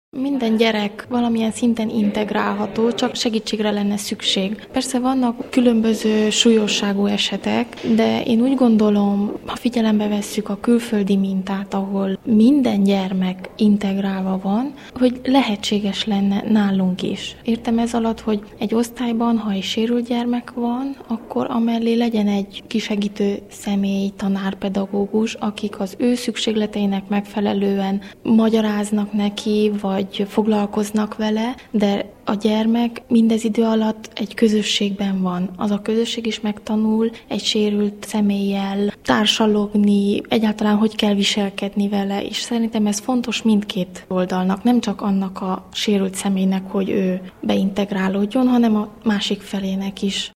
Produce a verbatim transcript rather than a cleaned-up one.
Minden gyerek valamilyen szinten integrálható, csak segítségre lenne szükség. Persze vannak különböző súlyosságú esetek, de én úgy gondolom, ha figyelembe vesszük a külföldi mintát, ahol minden gyermek integrálva van, hogy lehetséges lenne nálunk is. Értem ez alatt, hogy egy osztályban, ha egy sérült gyermek van, akkor amellé legyen egy kisegítő személy, tanár, pedagógus, akik az ő szükségleteinek megfelelően magyaráznak neki, vagy foglalkoznak vele, de a gyermek mindez idő alatt egy közösségben van. Az a közösség is megtanul egy sérült személlyel társalogni, egyáltalán hogy kell viselkedni vele, és szerintem ez fontos mindkét oldalnak, nem csak annak a sérült személynek, hogy ő beintegrálódjon, hanem a másik felének is.